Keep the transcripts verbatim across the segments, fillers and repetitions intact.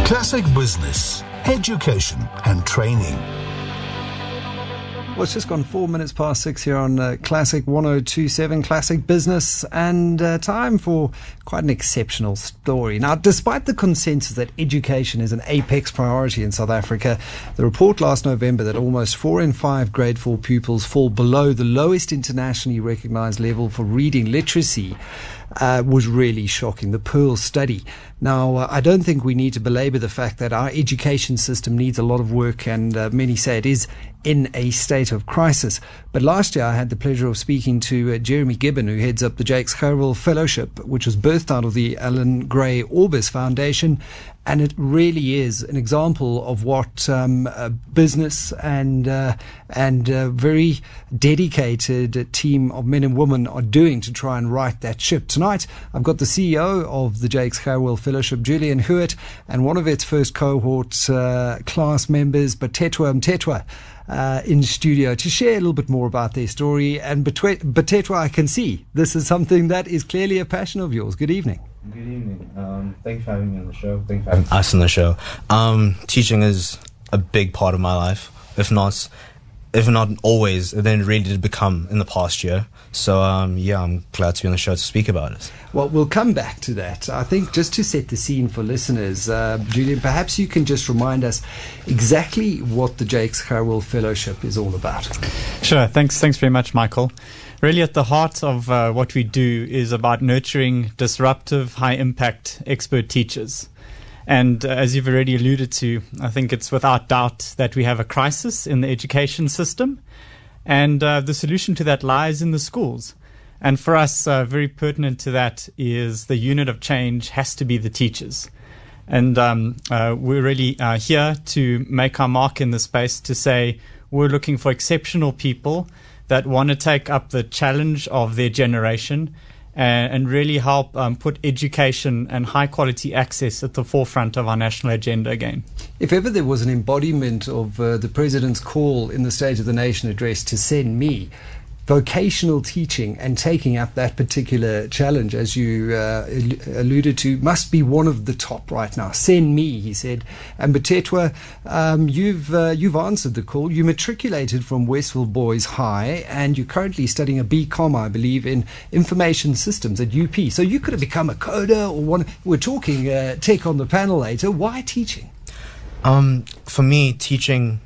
Classic Business, Education and Training. Well, it's just gone four minutes past six here on uh, Classic one oh two point seven, Classic Business, and uh, time for quite an exceptional story. Now, despite the consensus that education is an apex priority in South Africa, the report last November that almost four in five grade four pupils fall below the lowest internationally recognized level for reading literacy uh, was really shocking. The Pearl study. Now, uh, I don't think we need to belabor the fact that our education system needs a lot of work, and uh, many say it is in a state of crisis. But last year I had the pleasure of speaking to uh, Jeremy Gibbon, who heads up the Jakes Gerwel Fellowship, which was birthed out of the Alan Gray Orbis Foundation. And it really is an example of what um, a business and uh, and a very dedicated team of men and women are doing to try and right that ship. Tonight, I've got the C E O of the Jakes Gerwel Fellowship, Julian Hewitt, and one of its first cohort uh, class members, Batetwa Mtetwa, uh, in studio to share a little bit more about their story. And Batetwa, I can see this is something that is clearly a passion of yours. Good evening. Good evening. Um, thanks for having me on the show. Thanks for having us on the show. Um, teaching is a big part of my life, if not, if not always. Then it really did become in the past year. So um, yeah, I'm glad to be on the show to speak about it. Well, we'll come back to that. I think just to set the scene for listeners, uh, Julian, perhaps you can just remind us exactly what the Jakes Gerwel Fellowship is all about. Sure. Thanks. Thanks very much, Michael. Really at the heart of uh, what we do is about nurturing disruptive, high-impact expert teachers. And uh, as you've already alluded to, I think it's without doubt that we have a crisis in the education system. And uh, the solution to that lies in the schools. And for us, uh, very pertinent to that is the unit of change has to be the teachers. And um, uh, we're really uh, here to make our mark in the space to say we're looking for exceptional people that want to take up the challenge of their generation and, and really help um, put education and high quality access at the forefront of our national agenda again. If ever there was an embodiment of uh, the President's call in the State of the Nation address to send me, vocational teaching and taking up that particular challenge, as you uh, alluded to, must be one of the top right now. Send me, he said. And Batetwa, um, you've uh, you've answered the call. You matriculated from Westville Boys High, and you're currently studying a B Com, I believe, in information systems at U P. So you could have become a coder or one. We're talking uh, tech on the panel later. Why teaching? Um, for me, teaching.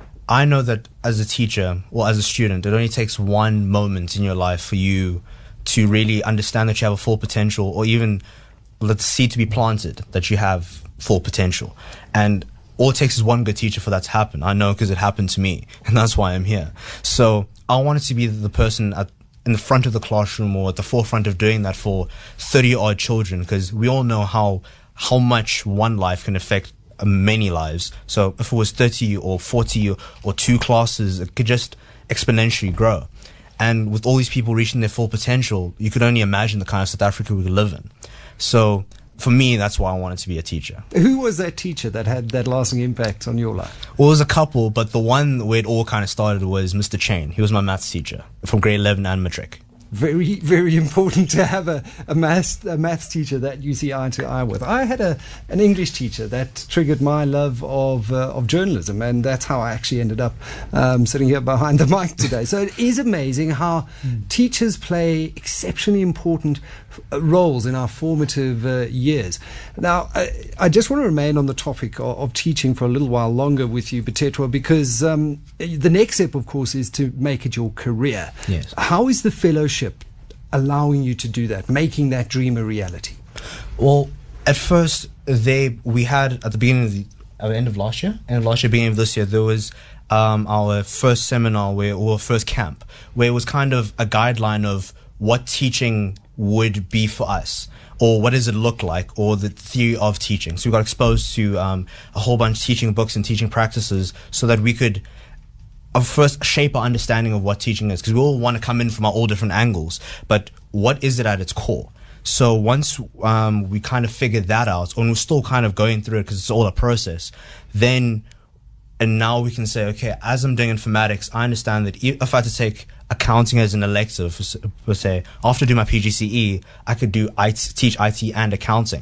I know that as a teacher or as a student, it only takes one moment in your life for you to really understand that you have a full potential, or even let the seed to be planted that you have full potential. And all it takes is one good teacher for that to happen. I know because it happened to me, and that's why I'm here. So I wanted to be the person at, in the front of the classroom or at the forefront of doing that for thirty odd children, because we all know how how much one life can affect many lives. So if it was thirty or forty or, or two classes, it could just exponentially grow. And with all these people reaching their full potential, you could only imagine the kind of South Africa we could live in. So for me, that's why I wanted to be a teacher. Who was that teacher that had that lasting impact on your life? Well, it was a couple, but the one where it all kind of started was Mister Chain. He was my maths teacher from grade eleven and matric. Very, very important to have a, a maths a maths teacher that you see eye to eye with. I had a an English teacher that triggered my love of uh, of journalism, and that's how I actually ended up um, sitting here behind the mic today. So it is amazing how mm. teachers play exceptionally important f- roles in our formative uh, years. Now, I, I just want to remain on the topic of, of teaching for a little while longer with you, Batetwa, because um, the next step, of course, is to make it your career. Yes. How is the fellowship allowing you to do that, making that dream a reality? Well, at first, they we had at the beginning of the at the end of last year, end of last year, beginning of this year, there was um, our first seminar where, or first camp, where it was kind of a guideline of what teaching would be for us, or what does it look like, or the theory of teaching. So we got exposed to um, a whole bunch of teaching books and teaching practices, so that we could uh, first shape our understanding of what teaching is, because we all want to come in from our all different angles, but what is it at its core? So once um, we kind of figured that out, and we're still kind of going through it because it's all a process, then, and now we can say, okay, as I'm doing informatics, I understand that if I had to take accounting as an elective, per se, after doing my P G C E, I could do I T, teach I T and accounting.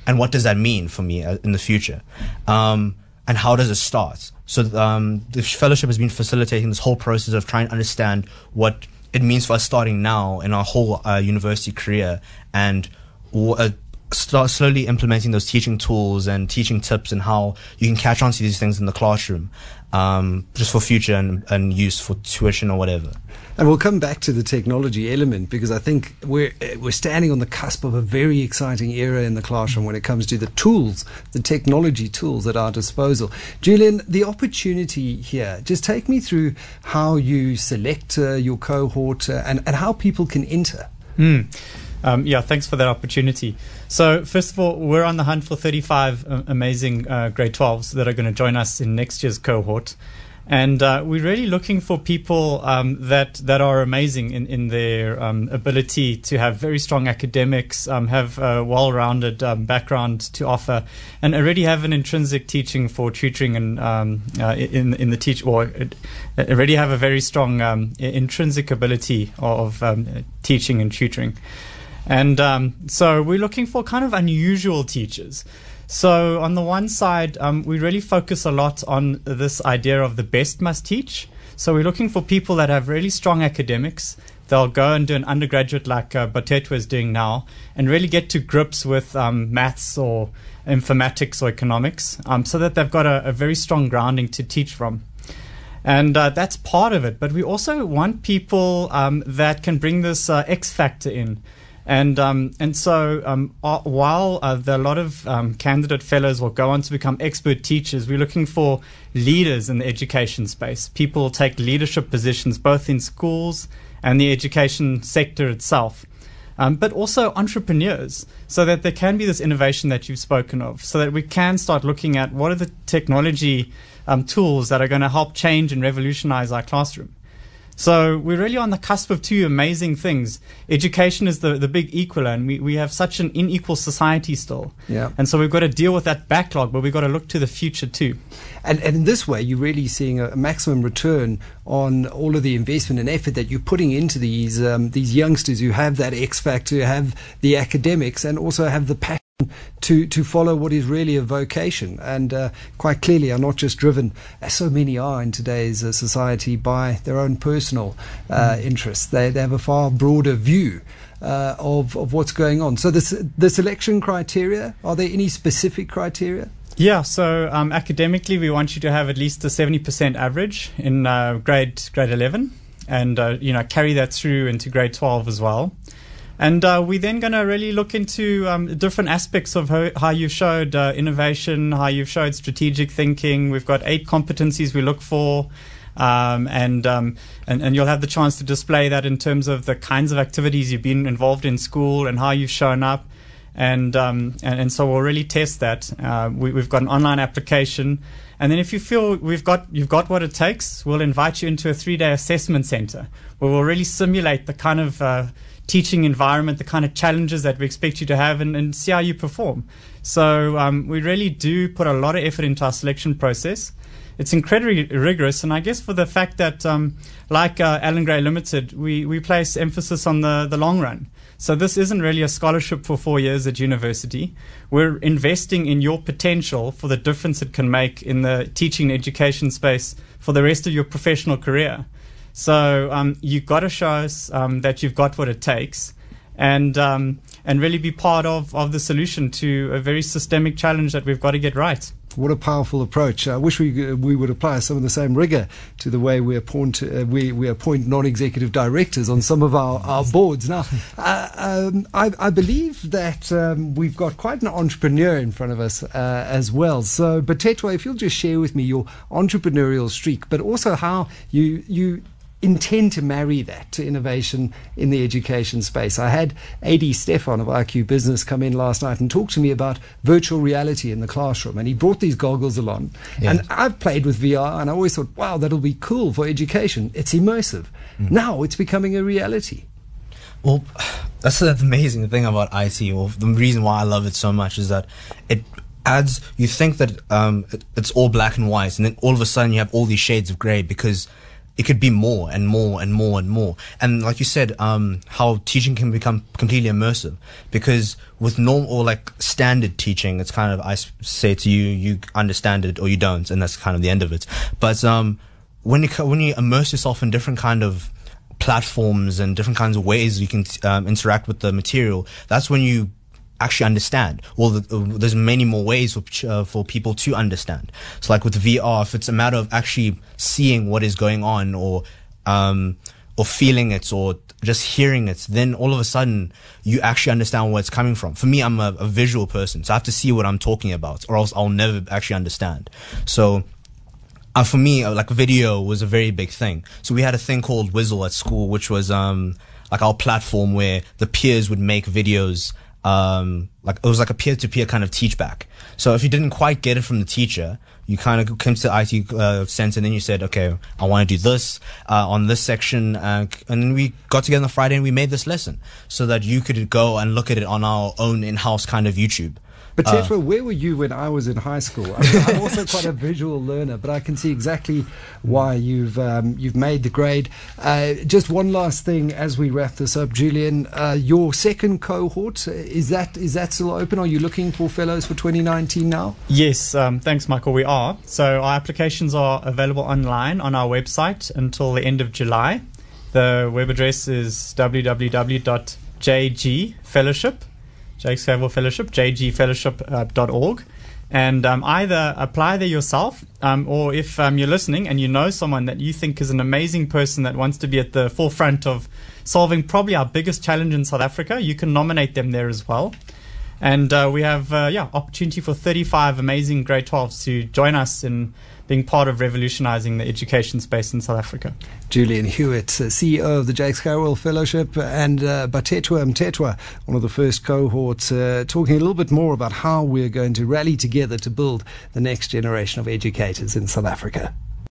and what does that mean for me uh, in the future, um, and how does it start? So um, the fellowship has been facilitating this whole process of trying to understand what it means for us starting now in our whole uh, university career, and uh, start slowly implementing those teaching tools and teaching tips and how you can catch on to these things in the classroom, um, just for future and, and use for tuition or whatever. And we'll come back to the technology element, because I think we're we're standing on the cusp of a very exciting era in the classroom when it comes to the tools, the technology tools at our disposal. Julian, the opportunity here, just take me through how you select uh, your cohort uh, and, and how people can enter. Mm. Um, yeah, thanks for that opportunity. So first of all, we're on the hunt for thirty-five uh, amazing uh, grade twelves that are going to join us in next year's cohort. And uh, we're really looking for people um, that that are amazing in, in their um, ability to have very strong academics, um, have a well-rounded um, background to offer, and already have an intrinsic teaching for tutoring and um, uh, in in the teach or already have a very strong um, intrinsic ability of um, teaching and tutoring. And um, so we're looking for kind of unusual teachers. So on the one side, um, we really focus a lot on this idea of the best must teach. So we're looking for people that have really strong academics. They'll go and do an undergraduate like uh, Botetwa is doing now and really get to grips with um, maths or informatics or economics, um, so that they've got a, a very strong grounding to teach from. And uh, that's part of it. But we also want people um, that can bring this uh, X factor in. And um, and so um, uh, while uh, there are a lot of um, candidate fellows will go on to become expert teachers, we're looking for leaders in the education space. People will take leadership positions both in schools and the education sector itself, um, but also entrepreneurs, so that there can be this innovation that you've spoken of, so that we can start looking at what are the technology um, tools that are going to help change and revolutionize our classroom. So we're really on the cusp of two amazing things. Education is the, the big equaler, and we, we have such an unequal society still. Yeah. And so we've got to deal with that backlog, but we've got to look to the future too. And, and in this way, you're really seeing a, a maximum return on all of the investment and effort that you're putting into these um, these youngsters who have that X factor, who have the academics, and also have the passion to to follow what is really a vocation, and uh, quite clearly are not just driven, as so many are in today's uh, society, by their own personal uh, mm. interests. They, they have a far broader view uh, of, of what's going on. So this, the selection criteria, are there any specific criteria? Yeah, so um, academically we want you to have at least a seventy percent average in uh, grade grade eleven, and uh, you know carry that through into grade twelve as well. And uh, we're then going to really look into um, different aspects of how, how you've showed uh, innovation, how you've showed strategic thinking. We've got eight competencies we look for, um, and, um, and and you'll have the chance to display that in terms of the kinds of activities you've been involved in school and how you've shown up. And um, and, and so we'll really test that. Uh, we, we've got an online application. And then if you feel we've got you've got what it takes, we'll invite you into a three-day assessment center where we'll really simulate the kind of uh, teaching environment, the kind of challenges that we expect you to have, and, and see how you perform. So um, we really do put a lot of effort into our selection process. It's incredibly rigorous, and I guess for the fact that, um, like uh, Allan Gray Limited, we, we place emphasis on the, the long run. So this isn't really a scholarship for four years at university. We're investing in your potential for the difference it can make in the teaching and education space for the rest of your professional career. So um, you've got to show us um, that you've got what it takes, and um, and really be part of, of the solution to a very systemic challenge that we've got to get right. What a powerful approach. I wish we we would apply some of the same rigor to the way we appoint uh, we, we appoint non-executive directors on some of our, our boards. Now, uh, um, I, I believe that um, we've got quite an entrepreneur in front of us uh, as well. So, Botetwa, if you'll just share with me your entrepreneurial streak, but also how you you intend to marry that to innovation in the education space. I had A D Stefan of I Q Business come in last night and talk to me about virtual reality in the classroom, and he brought these goggles along. Yeah. And I've played with V R, and I always thought, wow, that'll be cool for education. It's immersive. Mm. Now it's becoming a reality. Well, that's the amazing thing about I T. Well, the reason why I love it so much is that it adds, you think that um, it, it's all black and white, and then all of a sudden you have all these shades of gray, because it could be more and more and more and more. And like you said, um, how teaching can become completely immersive, because with normal or like standard teaching, it's kind of, I say to you, you understand it or you don't, and that's kind of the end of it. But um, when you when you immerse yourself in different kind of platforms and different kinds of ways you can um, interact with the material, that's when you actually understand. Well, the, uh, there's many more ways for uh, for people to understand. So like with V R, if it's a matter of actually seeing what is going on, or um, or feeling it, or just hearing it, then all of a sudden you actually understand where it's coming from. For me, I'm a, a visual person, so I have to see what I'm talking about, or else I'll never actually understand. So Uh, for me, uh, like video was a very big thing. So we had a thing called Whizzle at school, which was um, like our platform where the peers would make videos. Um, like it was like a peer-to-peer kind of teach back. So if you didn't quite get it from the teacher, you kind of came to the I T uh, center, and then you said, okay, I want to do this uh, on this section, uh, and then we got together on Friday and we made this lesson so that you could go and look at it on our own in-house kind of YouTube. But Tetra, uh, where were you when I was in high school? I mean, I'm also quite a visual learner, but I can see exactly why you've um, you've made the grade. Uh, just one last thing as we wrap this up, Julian. Uh, your second cohort, is that is that still open? Are you looking for fellows for twenty nineteen now? Yes, um, thanks, Michael. We are. So our applications are available online on our website until the end of July. The web address is w w w dot j g fellowship. Jake Scavell Fellowship, j g fellowship dot org, and um, either apply there yourself, um, or if um, you're listening and you know someone that you think is an amazing person that wants to be at the forefront of solving probably our biggest challenge in South Africa, you can nominate them there as well. And uh, we have uh, yeah opportunity for thirty-five amazing grade twelves to join us in being part of revolutionizing the education space in South Africa. Julian Hewitt, uh, C E O of the Jake Scavell Fellowship, and uh, Batetwa Mtetwa, one of the first cohorts, uh, talking a little bit more about how we're going to rally together to build the next generation of educators in South Africa.